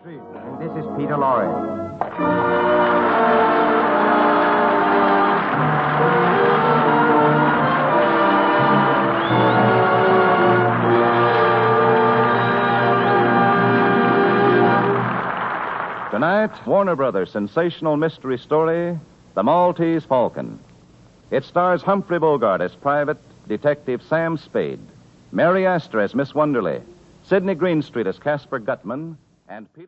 Street, and this is Peter Lorre. Tonight, Warner Brothers' sensational mystery story, The Maltese Falcon. It stars Humphrey Bogart as Private Detective Sam Spade, Mary Astor as Miss Wonderly, Sidney Greenstreet as Caspar Gutman, and Peter...